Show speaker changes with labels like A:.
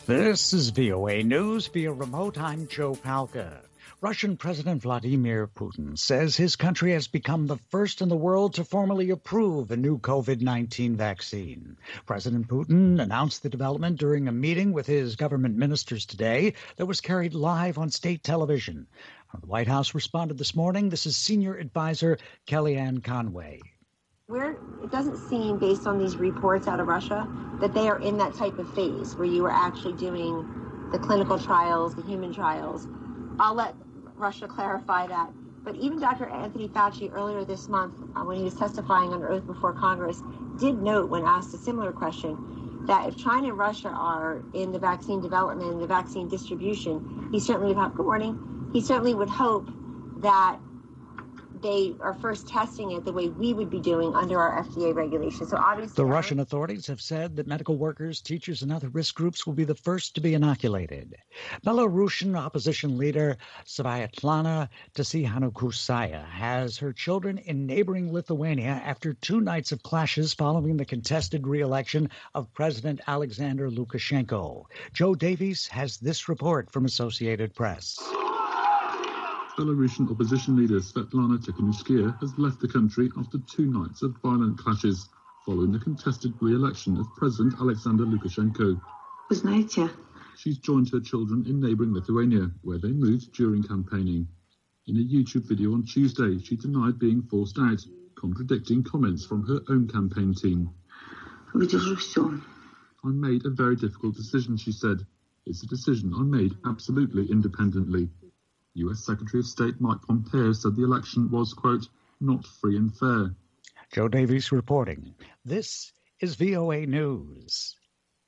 A: This is VOA News via remote. I'm Joe Palca. Russian President Vladimir Putin says his country has become the first in the world to formally approve a new COVID-19 vaccine. President Putin announced the development during a meeting with his government ministers today that was carried live on state television. The White House responded this morning. This is Senior Advisor Kellyanne Conway.
B: It doesn't seem, based on these reports out of Russia, that they are in that type of phase where you are actually doing the clinical trials, the human trials. I'll let Russia clarify that. But even Dr. Anthony Fauci earlier this month, when he was testifying under oath before Congress, did note when asked a similar question that if China and Russia are in the vaccine development and the vaccine distribution, he certainly would hope that they are first testing it the way we would be doing under our FDA regulations. So obviously,
A: the Russian authorities have said that medical workers, teachers, and other risk groups will be the first to be inoculated. Belarusian opposition leader Sviatlana Tsihanousskaya has her children in neighboring Lithuania after 2 nights of clashes following the contested re-election of President Alexander Lukashenko. Joe Davies has this report from Associated Press.
C: Belarusian opposition leader Svetlana Tikhanovskaya has left the country after 2 nights of violent clashes following the contested re-election of President Alexander Lukashenko. She's joined her children in neighbouring Lithuania, where they moved during campaigning. In a YouTube video on Tuesday, she denied being forced out, contradicting comments from her own campaign team. I made a very difficult decision, she said. It's a decision I made absolutely independently. U.S. Secretary of State Mike Pompeo said the election was, quote, not free and fair.
A: Joe Davies reporting. This is VOA News.